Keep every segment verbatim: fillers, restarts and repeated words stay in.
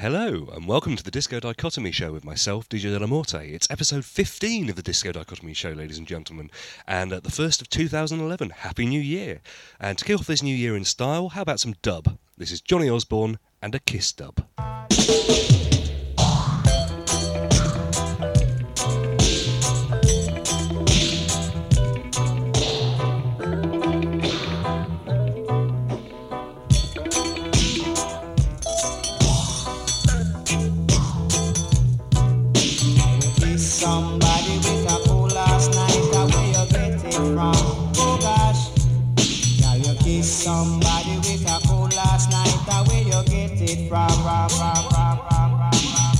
Hello, and welcome to the Disco Dichotomy Show with myself, D J Della Morte. It's episode fifteen of the Disco Dichotomy Show, ladies and gentlemen, and at the first of two thousand eleven. Happy New Year! And to kick off this new year in style, how about some dub? This is Johnny Osborne and a Kiss dub. Somebody with a cool last night, where you get it from? Oh gosh, now you kiss somebody with a cool last night, where you get it from? From, from, from, from, from,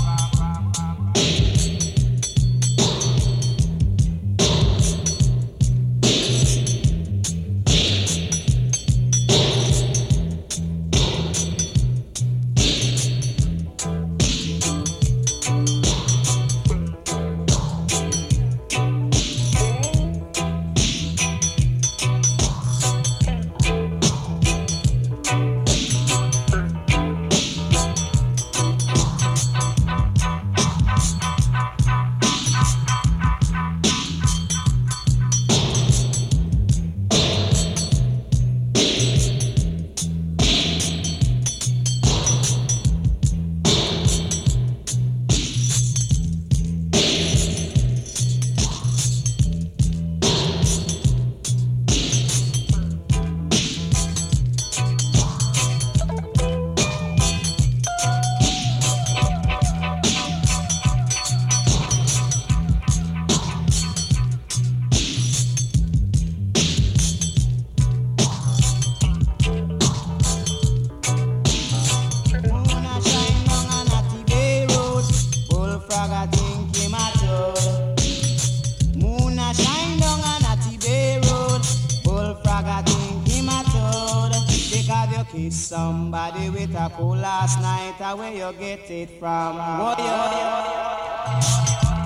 somebody with a cool last night, where you get it from? Oh, yeah.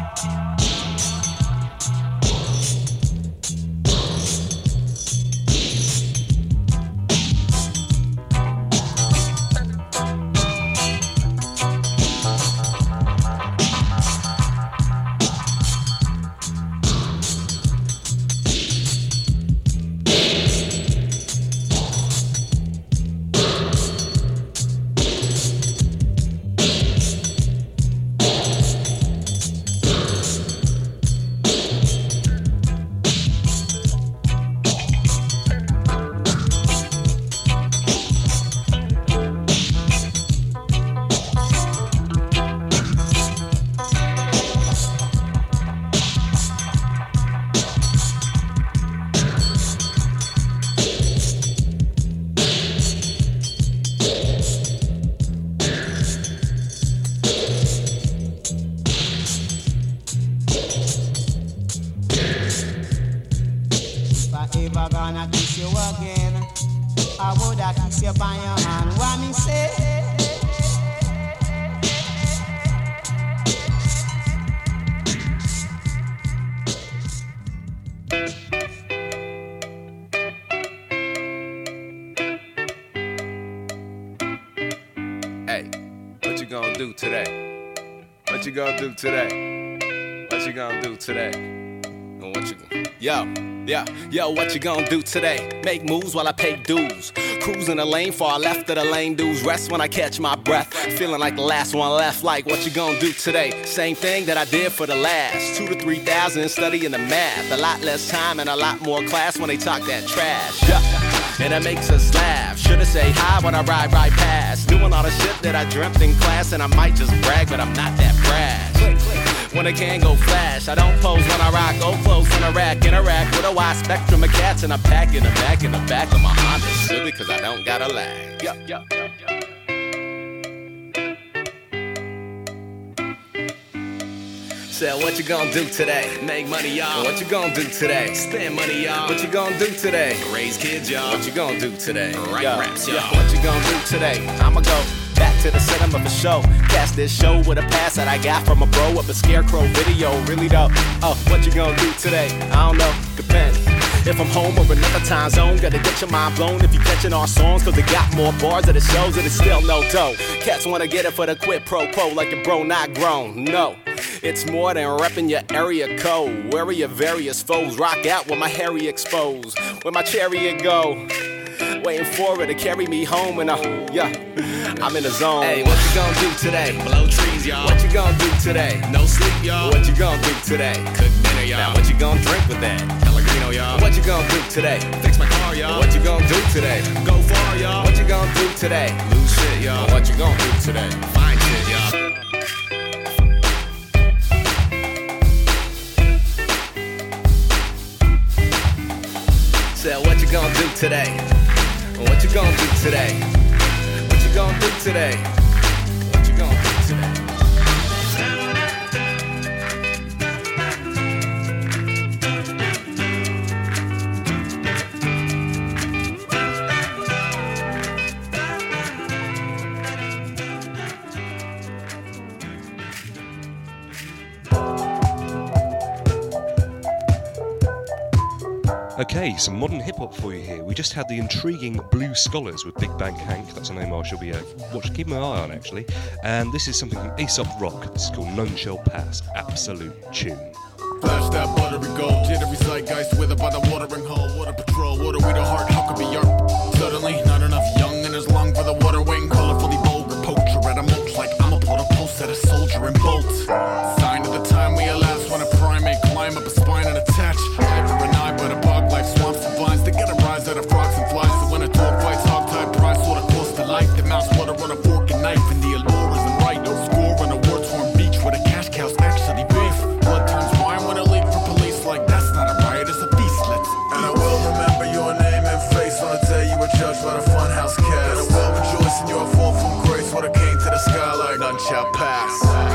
If I gonna kiss you again, I woulda kiss you by your hand. What me say? Hey, what you gonna do today? What you gonna do today? What you gonna do today? And what you gonna... Yo. Yeah, yo, what you gonna do today? Make moves while I pay dues. Cruise in the lane, far left of the lane dudes. Rest when I catch my breath. Feeling like the last one left. Like, what you gonna do today? Same thing that I did for the last two to three thousand, studying the math. A lot less time and a lot more class when they talk that trash. Yeah, and it makes us laugh. Should've say hi when I ride right past. Doing all the shit that I dreamt in class, and I might just brag, but I'm not that brash. When I can go flash, I don't pose when I rock. Go close in a rack, interact with a wide spectrum of cats, and I'm packing the back in the back of my Honda Civic, cause I don't got a lag. Yeah, yeah, yeah, yeah. Said, what you gonna do today? Make money, y'all. What you gonna do today? Spend money, y'all. What you gonna do today? Raise kids, y'all. What you gonna do today? Write yeah. raps, y'all. Yeah. What you gonna do today? I'ma go back to the cinema for show. Cast this show with a pass that I got from a bro of a Scarecrow video. Really though, oh, what you gonna do today? I don't know, depends. If I'm home or another time zone, gotta get your mind blown if you catching our songs, cause they got more bars at the shows and it's still no dough. Cats wanna get it for the quid pro quo, like your bro not grown. No, it's more than repping your area code. Wary of various foes, rock out with my hairy exposed. Where my chariot go, waiting for it to carry me home, and I, yeah, I'm in the zone. Hey, what you gonna do today? Blow trees, y'all. What you gonna do today? No sleep, y'all. What you gonna do today? Cook dinner, y'all. Now what you gonna drink with that? Pellegrino, y'all. What you gonna do today? Fix my car, y'all. What you gonna do today? Go far, y'all. What you gonna do today? Lose shit, y'all. What you gonna do today? Find shit, y'all. So what you gonna do today? What you gonna do today? What you gonna do today? What you gonna do today? Okay, some modern hip-hop for you here. We just had the intriguing Blue Scholars with Big Bang Hank. That's a name I shall be uh, watch, keeping my eye on, actually. And this is something from Aesop Rock. This is called None Shall Pass. Absolute tune. Flash that buttery gold, jittery zeitgeist withered by the watering hole. Water patrol, water we the heart, how could be your suddenly not enough young in his lung for the water wing. Colorfully vulgar poacher at a mulch like I'm a put a pulse at a soldier and bolt. Sign of the time we elapse when a primate climb up a spine and attach. Eye for an eye, but a bog life swamps and vines to get a rise out of frogs and flies. So when a dog fights hog tied price, sort of close to life. The mouse water on a fork and knife, and the allure isn't right. No score on a war torn beach where the cash cows actually beef. Blood turns wine when a leak for police like that's not a riot, it's a beast. Let's and I will remember your name and face on the day you were judged by the funhouse cast. And I will rejoice in your fall from grace when it came to the sky like none shall pass.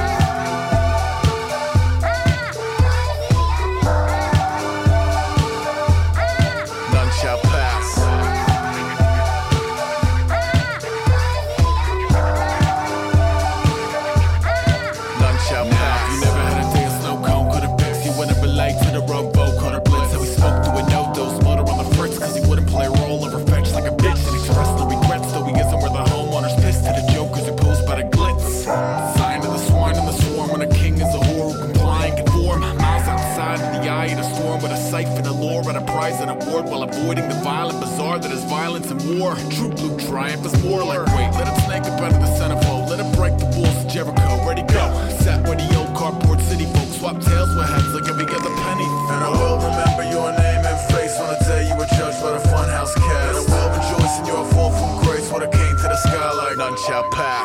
An award while avoiding the violent bazaar that is violence and war. True blue triumph is more like wait, let it snake up out of the centerfold. Let it break the walls of Jericho. Ready go. Sat where the old cardboard city folks swap tails with heads like every other penny. And I will remember your name and face on the day you were judged by the funhouse cast. And I will rejoice in your fall from grace when it came to the sky like none shall pass.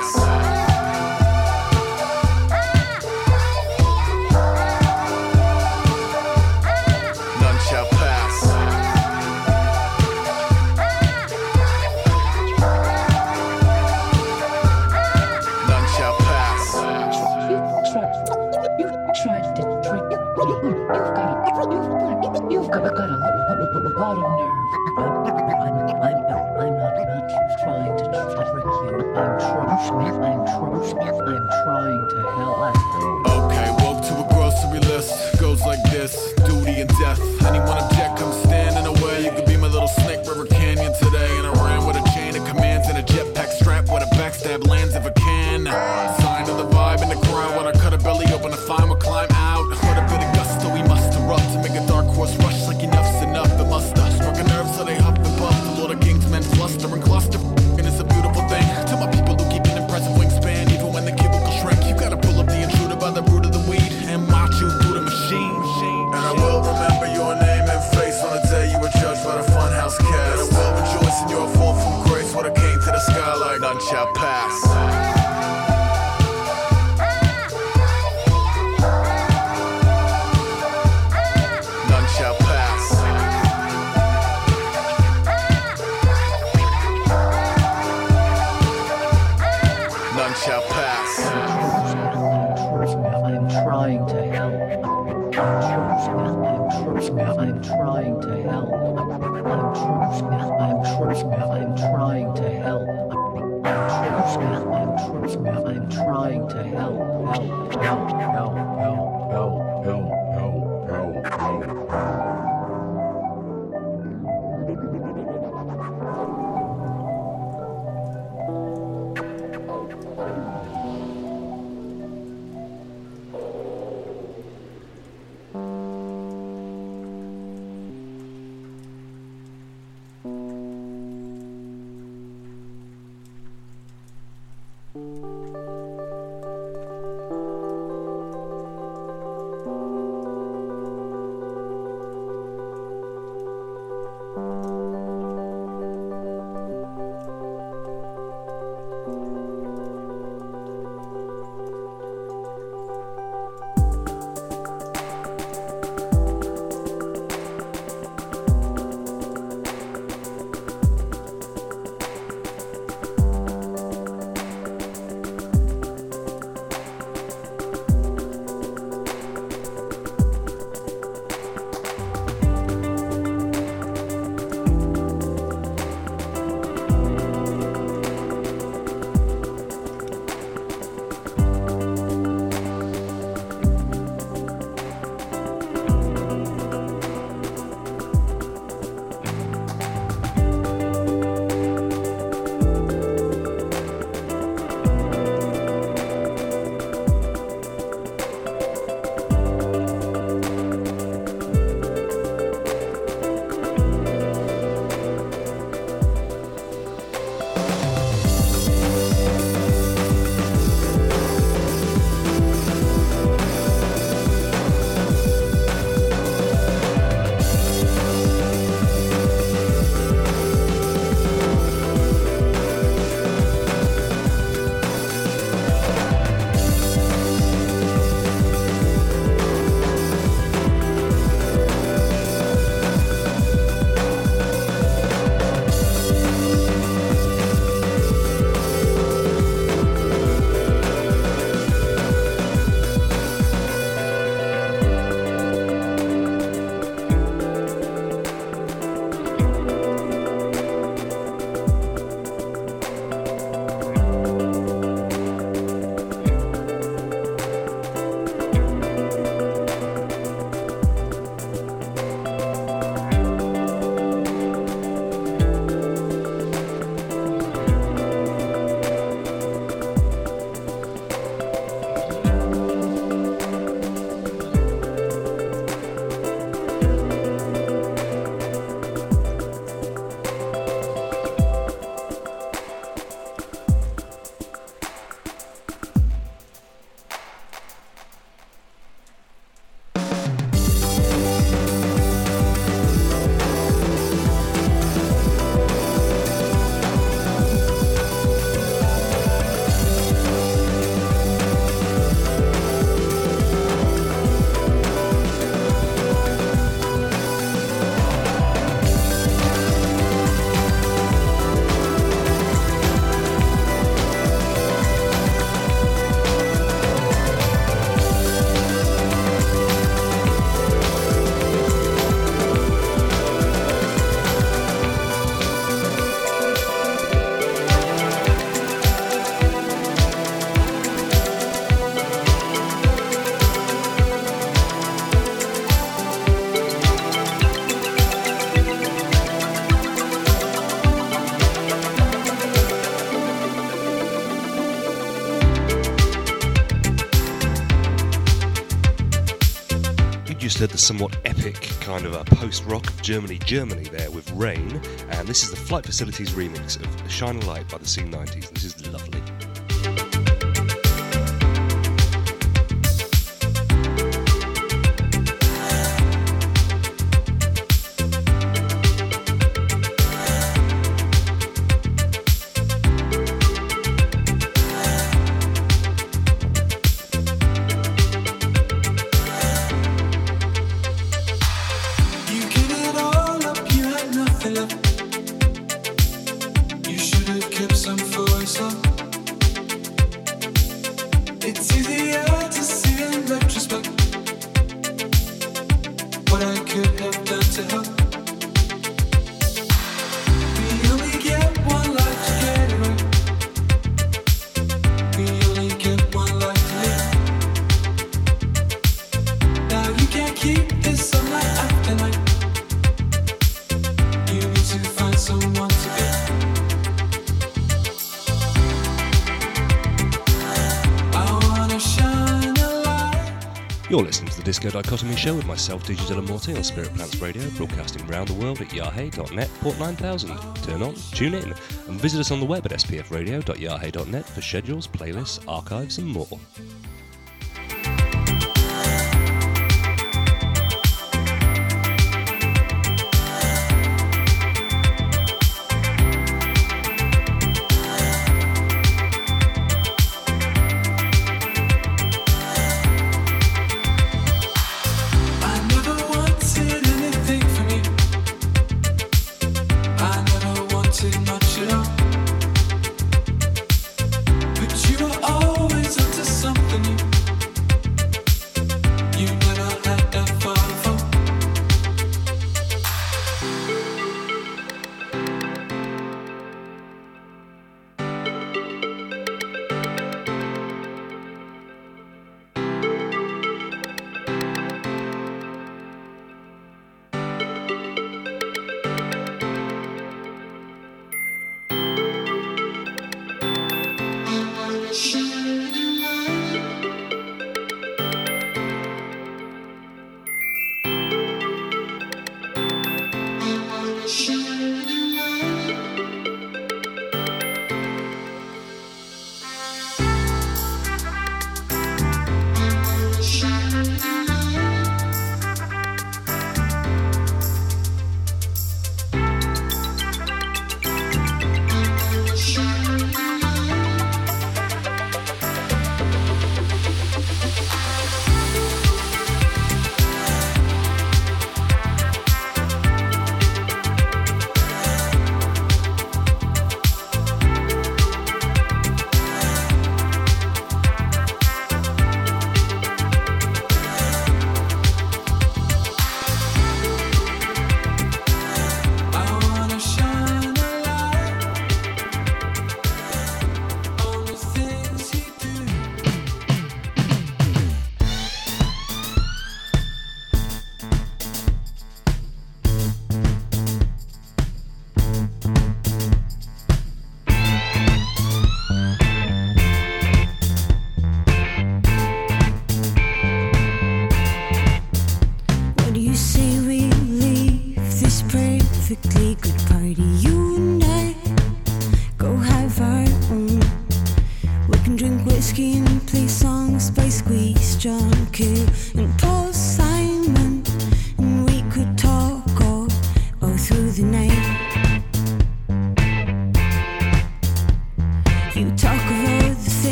Duty and death. Anyone object, come stand in the way. You could be my little Snake River Canyon today. And I ran with a chain of commands and a jetpack strap where the backstab lands if I can. Sign of the vibe and the crowd when I cut a belly open to find what climb out. What a bit of gusto we must erupt to make a dark horse rush like enough's enough. It must have struck a nerve so they huff and puff. The Lord of Kings men fluster and cluster. And it's a beautiful thing. To my people who keep an impressive wingspan, even when the cubicle shrink, you gotta pull up the intruder by the root of the weed and march you through the machine. And I will remember your name and face on the day you were judged by the funhouse cast. And I will rejoice in your fall from grace when it came to the sky like none shall pass. None shall pass. None shall pass. I'm trying to help. I'm trying to help. I'm I'm I'm trying to help. I'm I'm trying to help. Help, help, help, help, help, help, help, help, help. just heard the somewhat epic kind of a post-rock of Germany, Germany there with Rain, and this is the Flight Facilities remix of Shine a Light by the C nineties. This is lovely. You're listening to the Disco Dichotomy Show with myself, D J De La Morte, on Spirit Plants Radio, broadcasting around the world at yahoo dot net, port nine thousand. Turn on, tune in, and visit us on the web at s p f radio dot yahoo dot net for schedules, playlists, archives, and more.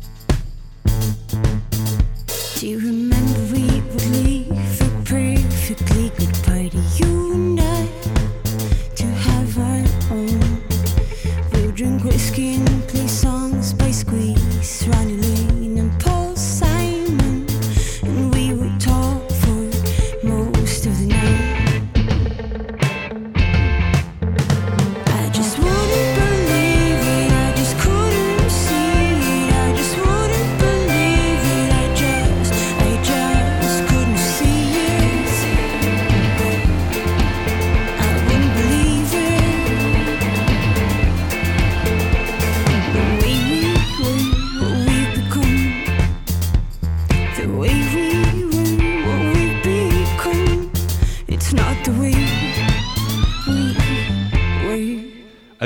Do you remember we would leave a perfect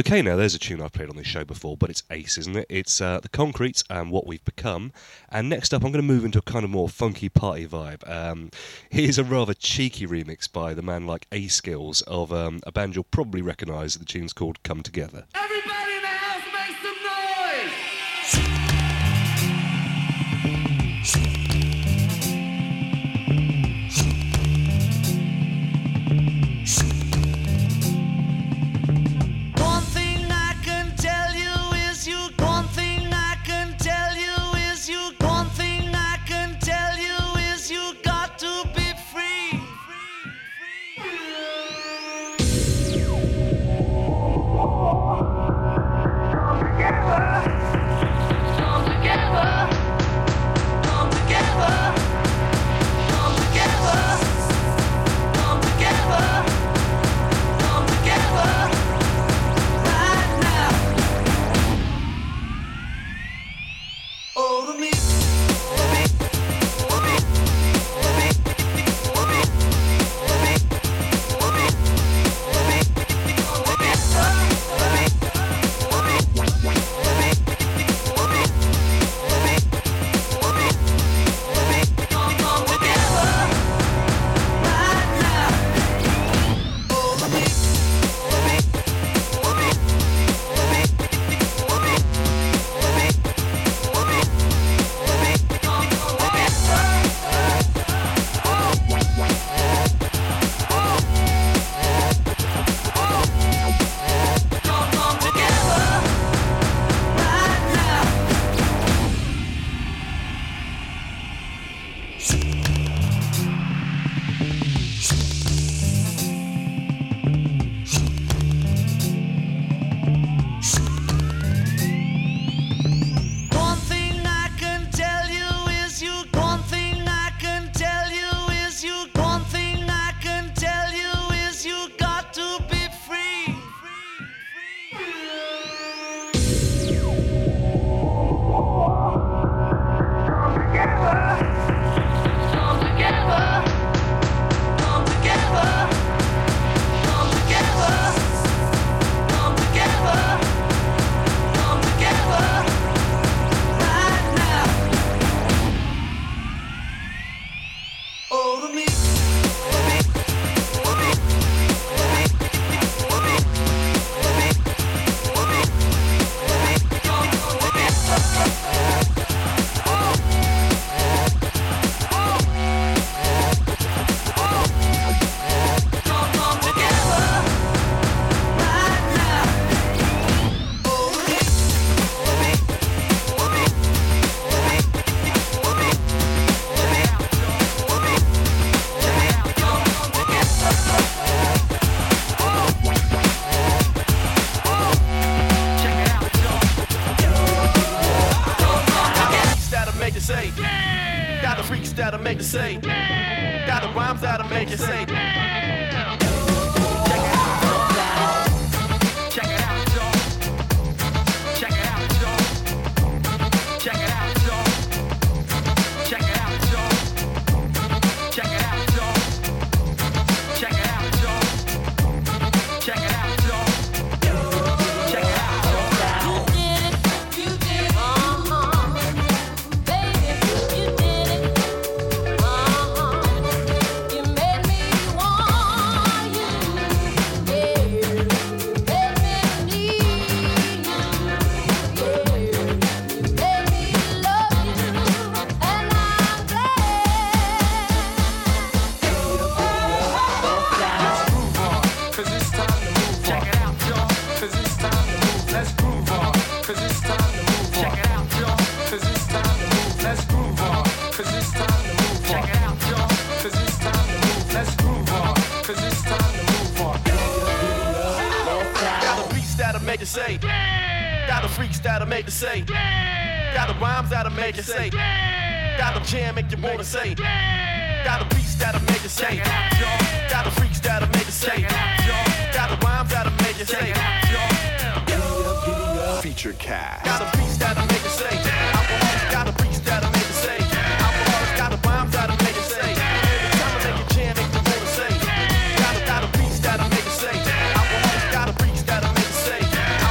Okay, now there's a tune I've played on this show before, but it's ace, isn't it? It's uh, The Concretes and What We've Become. And next up, I'm going to move into a kind of more funky party vibe. Um, here's a rather cheeky remix by the man like A-Skills of um, a band you'll probably recognise. The tune's called Come Together. Everybody in the house make some noise! One thing I can tell you is you. One thing I can tell you is you. One thing I can tell you is you got to be free. Come together. Come together. Come together. Come together. Come together. Right now. Over me. Come, come together. Right now. Over me. Come, come together. Come, come together. Right now. One thing I can tell you is you. One thing I can tell you is you. One thing I can tell you is you got to be free. Come together. Come together. Come together. Come together. Come together. Right now. Over me. Come, come Come, come together. Right now. Over me. That'll make you say, got the freaks that'll make you say, got the rhymes that'll make you say. Check it out, y'all. Check it out, y'all. Check it out, y'all. Check it out, y'all. Check it out, y'all. Check it out, y'all. Check it out, y'all. Check it out, y'all. You did it, you did it, uh-huh. Baby, you did it, uh-huh. You made me want you, yeah. Made me need you, yeah. Made me love you, and I'm Cause it's time to move. Check it out, y'all. Cause it's time to move. Let's groove on. Cause it's time to move. Check it out, y'all. Cause it's time to move. Let's groove on. Cause it's time to move. Check it out, y'all. Cause it's time to move. Let's groove on. Cause it's time to move on. Got the beats that'll make you say. Got the freaks that'll make you say. Got the rhymes that'll make you say. Got the jam make you wanna say. Got the beats that'll make you say. Got the freaks that'll make you say. Got the rhymes that'll make you say. Feature cast. Got the beats that'll make you say. Got the beats that'll make you say. Got the rhymes that'll make you say. Every time I make a jam, make you wanna say. Got the got the beats that'll make you say. Got the beats that'll make you say.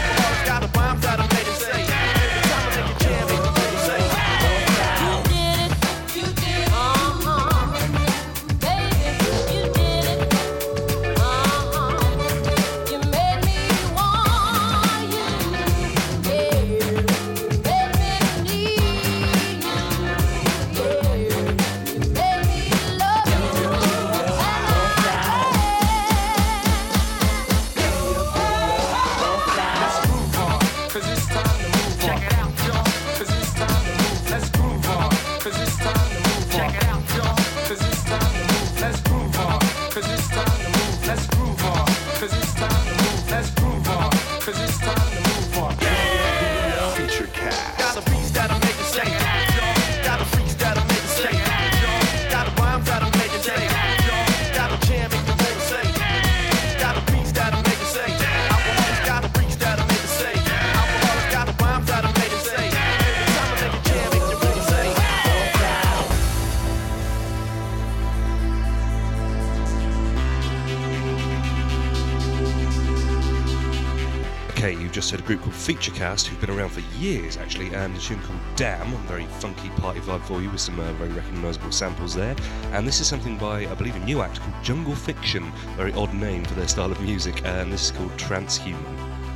just heard a group called Featurecast, who've been around for years actually, and a tune called Damn, a very funky party vibe for you with some uh, very recognisable samples there. And this is something by, I believe, a new act called Jungle Fiction, very odd name for their style of music, and this is called Transhuman.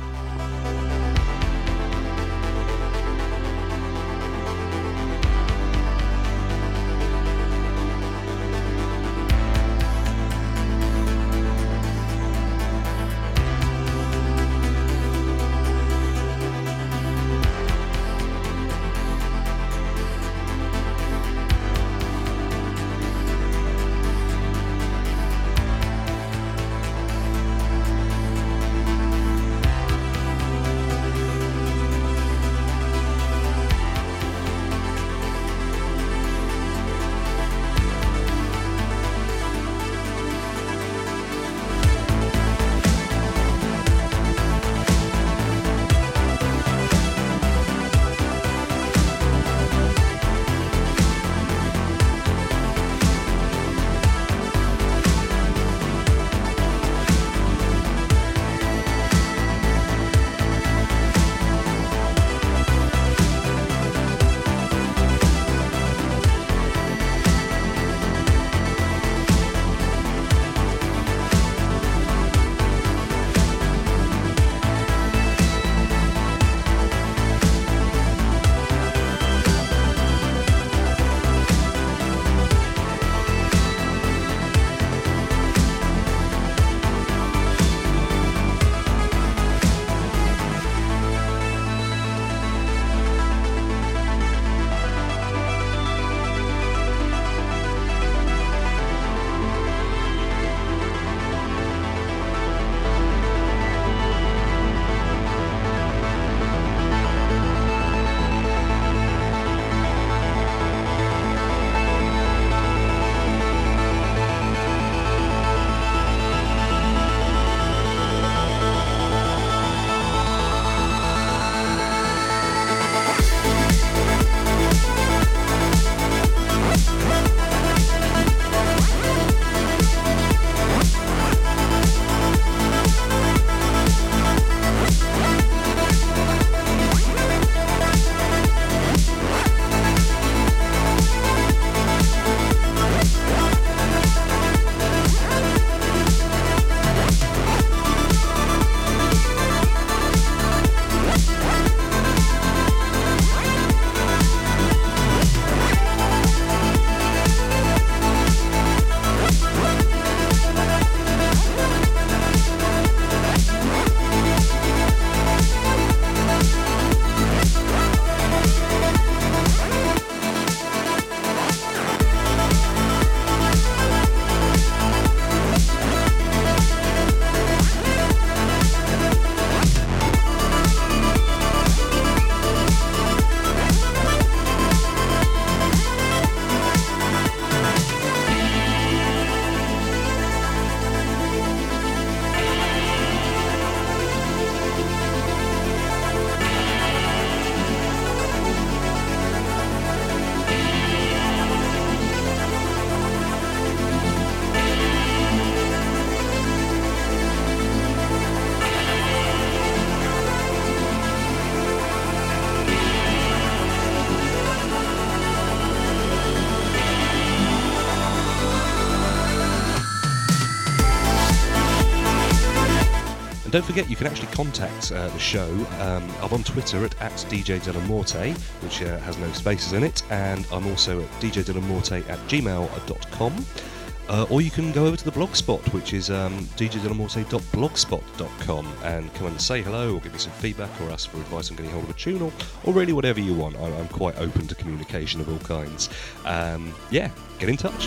And don't forget, you can actually contact uh, the show. Um, I'm on Twitter at, at D J Delamorte, which uh, has no spaces in it, and I'm also at d j delamorte at gmail dot com. Uh, or you can go over to the blogspot, which is um, d j delamorte dot blogspot dot com, and come and say hello, or give me some feedback, or ask for advice on getting hold of a tune, or, or really whatever you want. I'm, I'm quite open to communication of all kinds. Um, yeah, get in touch.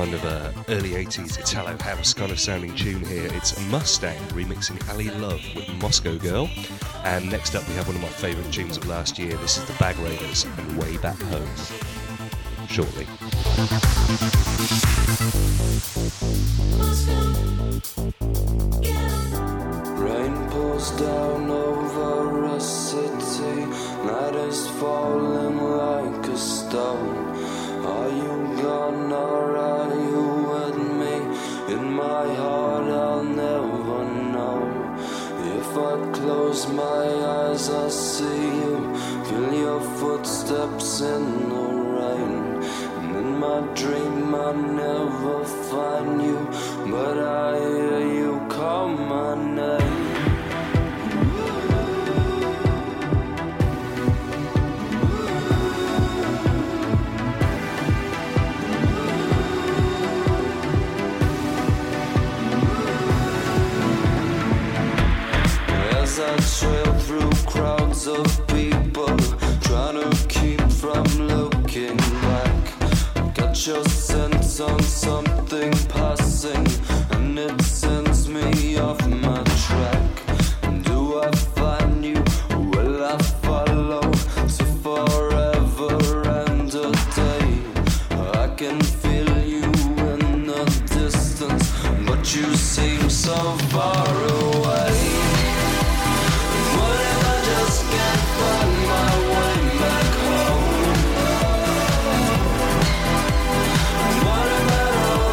kind of uh, early eighties Italo house kind of sounding tune here. It's Mustang remixing Ali Love with Moscow Girl. And next up we have one of my favourite tunes of last year. This is the Bag Raiders and Way Back Home. Shortly. Rain pours down over a city, night is falling like a stone. Are you gone or are you with me? In my heart I'll never know. If I close my eyes I'll see you, feel your footsteps in the rain. And in my dream I'll never find you, but I hear you call my name. As I trail through crowds of people, trying to keep from looking back. Got your sense on something passing, and it sends me off my track. Do I find you? Will I follow to forever and a day? I can feel you in the distance, but you seem so far away. What about all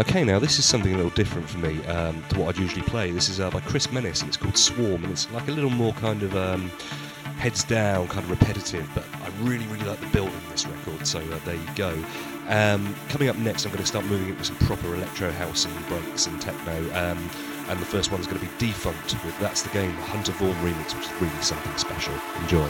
Okay, now this is something a little different for me um, to what I'd usually play. This is uh, by Chris Menace, and it's called Swarm, and it's like a little more kind of um, heads down, kind of repetitive, but I really, really like the build in this record, so uh, there you go. Um, coming up next, I'm going to start moving it with some proper electro house and breaks and techno, um, and the first one's going to be Defunct with That's the Game, the Hunter Vaughan remix, which is really something special. Enjoy.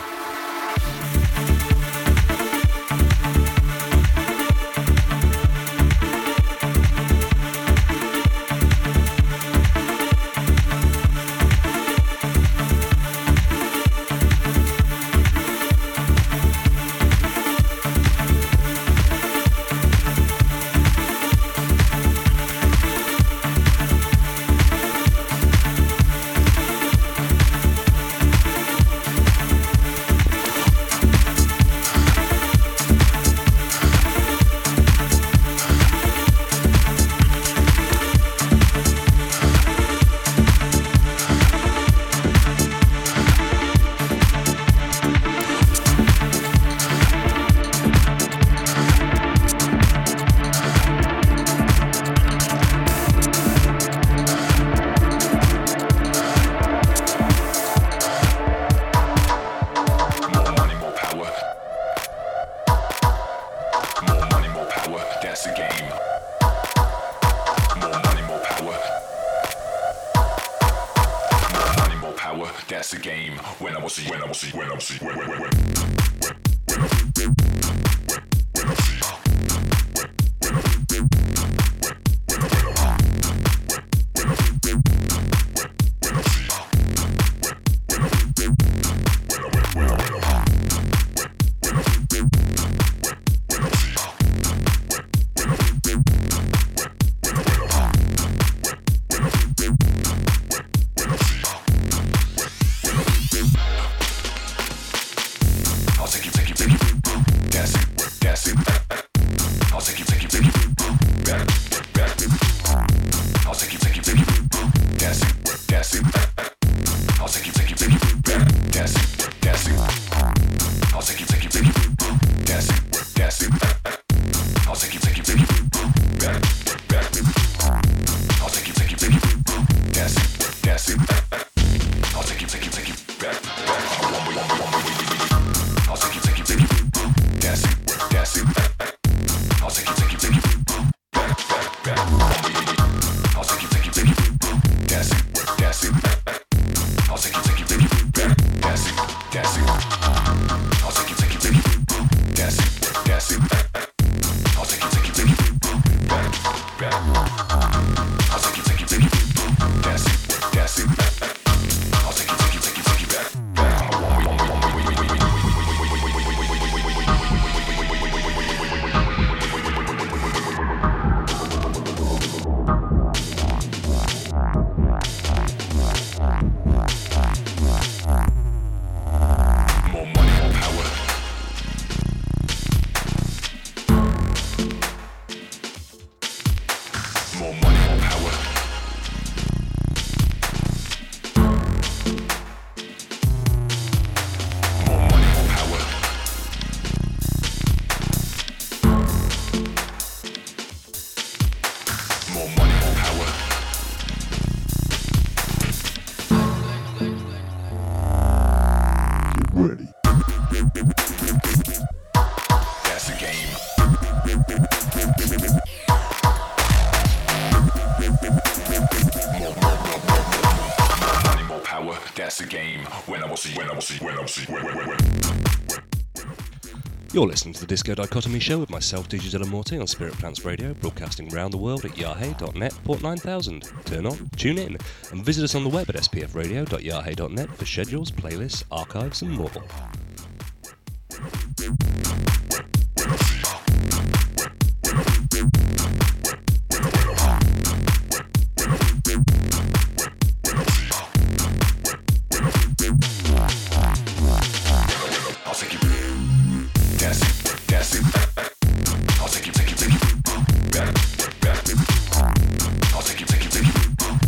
You're listening to the Disco Dichotomy Show with myself, D J Della Morte, on Spirit Plants Radio, broadcasting around the world at yahoo dot net, port nine thousand. Turn on, tune in, and visit us on the web at s p f radio dot yahoo dot net for schedules, playlists, archives, and more.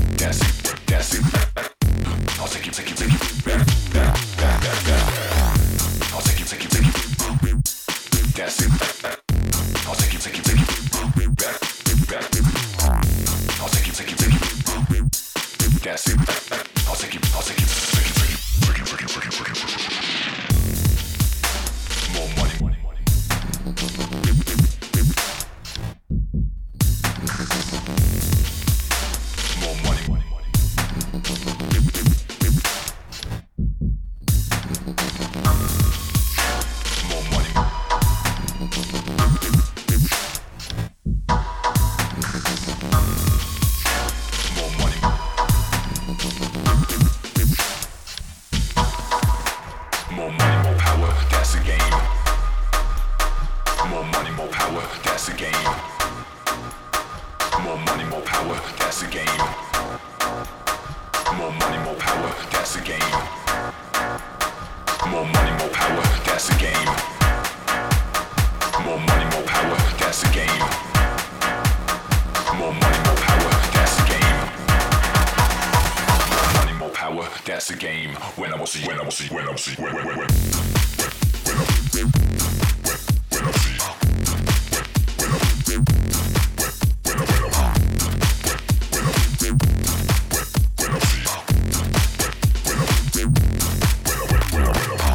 I'll take you, take you, take you back, back, back, back, back. That's it. I'll take you, I'll take you, take you, take you, take you, take you, take you, take you, take you. More money, money, money. More money, money, money. More money. More money. More money, more power, that's the game. More money, more power, that's the game. More money, more power, that's the game. More money, more power, that's the game. More money, more power, that's the game. More money, more power, that's the game. More money, more power, that's the game. More money, more power, that's the game. When I will see, when I will see, when I will see, when, when, when, when, when I see, when, when I see, when I see, when, when, when, when I see, when I see, when I see, when I when I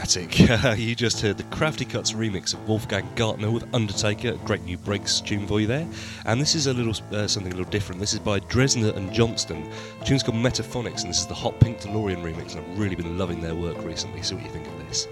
dramatic. You just heard the Crafty Cuts remix of Wolfgang Gartner with Undertaker, a great new breaks tune for you there. And this is a little uh, something a little different. This is by Dresner and Johnston. The tune's called Metaphonics, and this is the Hot Pink DeLorean remix, and I've really been loving their work recently. See what you think of this.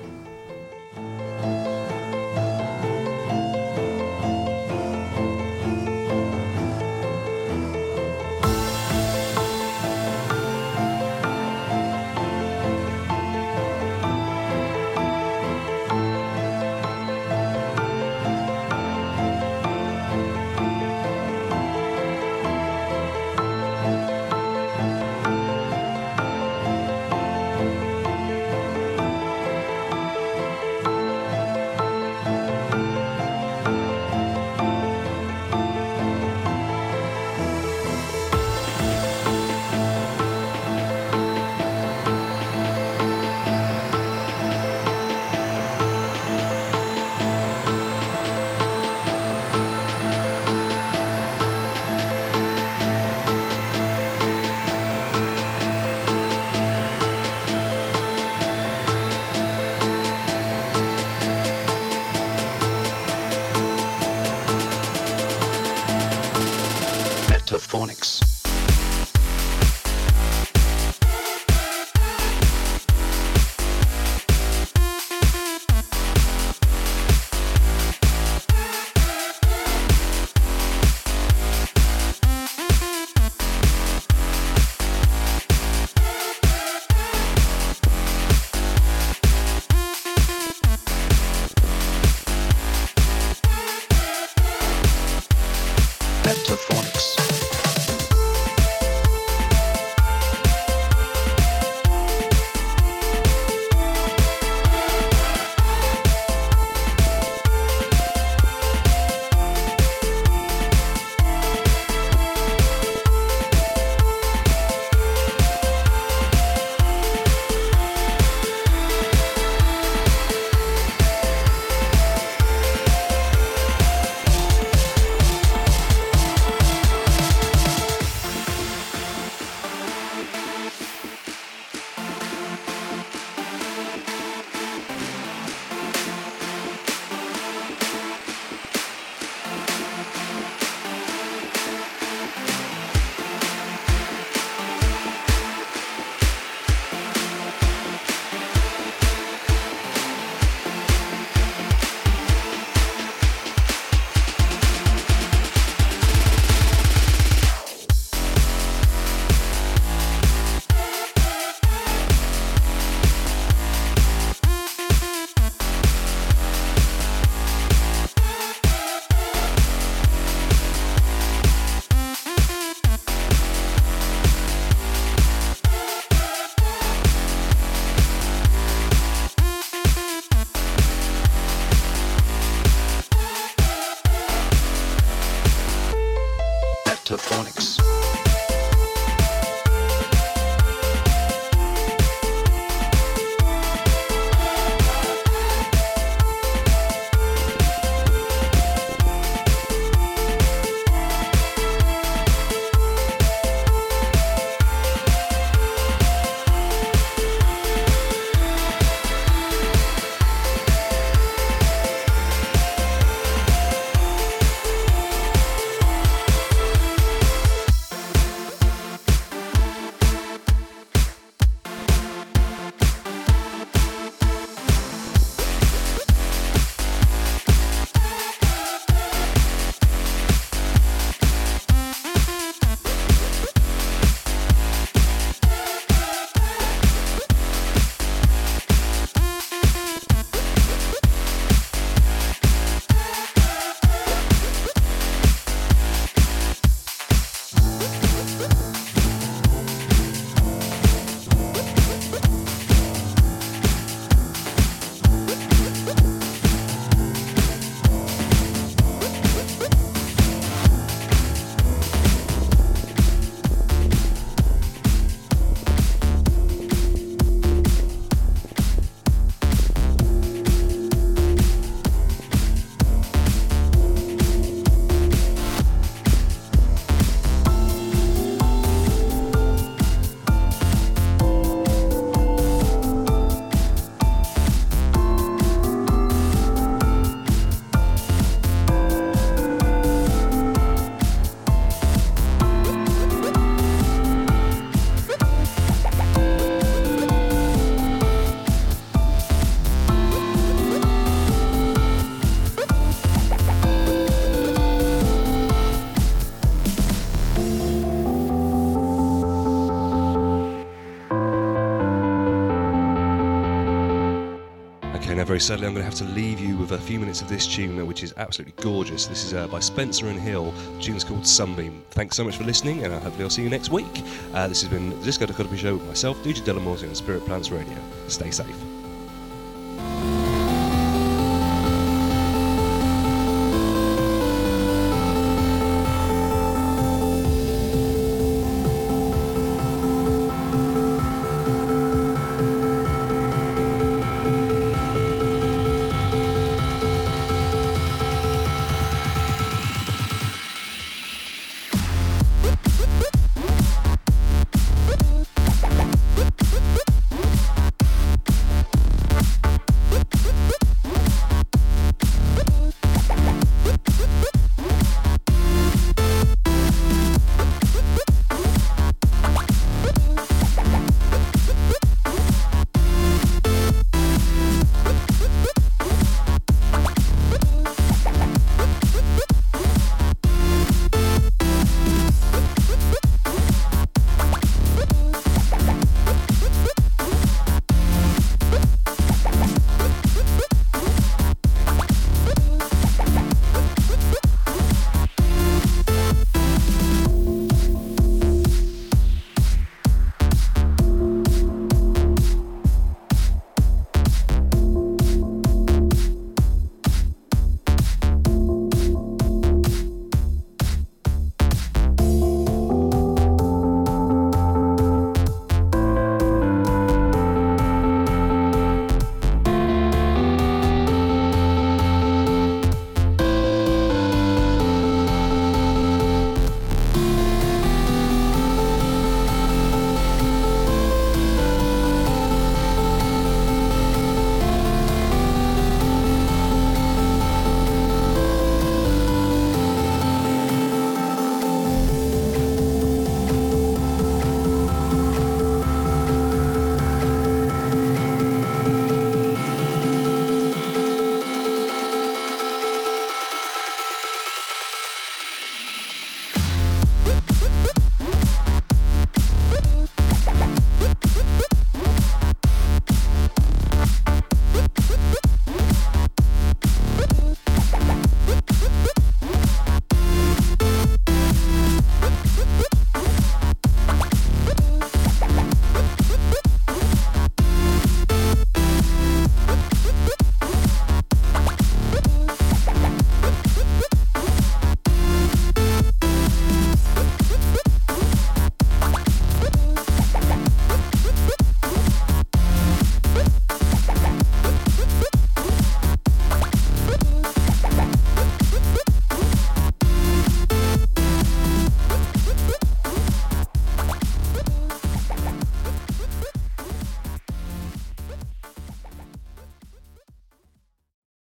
Metaphonics. Metaphonics. Metaphonics. Okay, now very sadly I'm going to have to leave you with a few minutes of this tune, which is absolutely gorgeous. This is uh, by Spencer and Hill. The tune is called Sunbeam. Thanks so much for listening, and uh, hopefully I'll see you next week. Uh, this has been the Disco Dichotomy Show with myself, D J Delamorte, on Spirit Plants Radio. Stay safe.